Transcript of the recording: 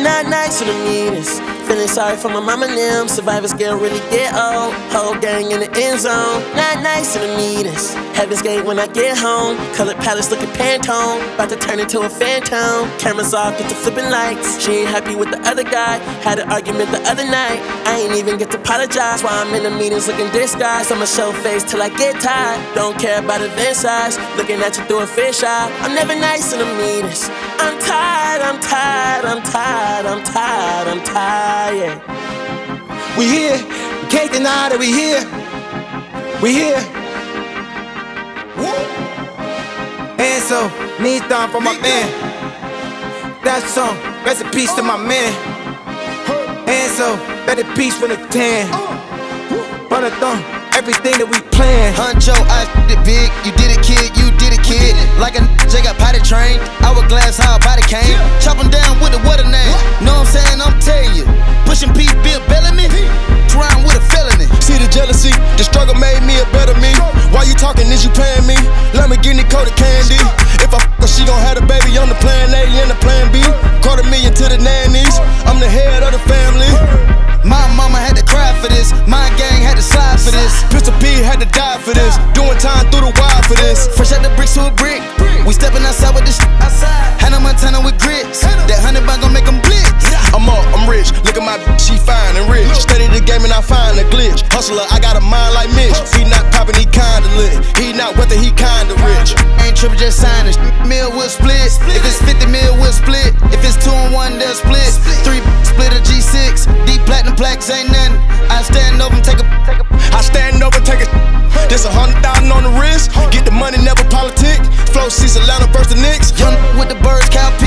Not nice for the meanest. Feeling sorry for my mama and them. Survivors girl really get old. Whole gang in the end zone. Not nice in the meanest. Heaven's gate when I get home. Colored palace looking Pantone. About to turn into a phantom. Cameras off, get to flipping lights. She ain't happy with the other guy. Had an argument the other night. I ain't even get to apologize. While I'm in the meetings looking disguised. I'ma show face till I get tired. Don't care about event size. Looking at you through a fish eye. I'm never nice in the meanest. I'm tired, I'm tired, I'm tired, I'm tired, I'm tired. We here, we can't deny that we here. We here. And so, knees down for my man. That song, rest in peace to my man. And so, better peace for the tan. But I thought everything that we planned. Huncho, I did it big, you did it kid, you did it kid. Like a J got potty trained, hourglass how a body came. Chopping down with the what a name, know what I'm saying, I'm telling you. Pushing P, Bill Bellamy, trying with a felony. See the jealousy, the struggle made me a better me. Why you talking, is you paying me? Lamborghini coated candy. If I f her, she gon' have a baby on the plan A and the plan B. $250,000 to the nannies, I'm the head of the family. My mama had to cry for this, my gang had to slide for this. Pistol P had to die for this, doing time through the wire for this. Fresh out the bricks to a brick, we stepping outside with this shit. Hannah Montana with grits, that 100 bag gon' make them blitz. I'm up, I'm rich, look at my she fine and rich. Study the game and I find a glitch. Hustler, I got a mind like Mitch. He not poppin', he kinda lit. He not wealthy, he kinda rich. Ain't trippin', just sign it. Mill will split, if it's 50 mil, we'll split. If it's 2 and 1, they'll split. 3 split a G6, D platinum plaques ain't nothing. I stand over and take a. I stand over, take a. This 100,000 on the wrist. Get the money, never politic. Flow seats Atlanta versus the Knicks. Young with the birds, cow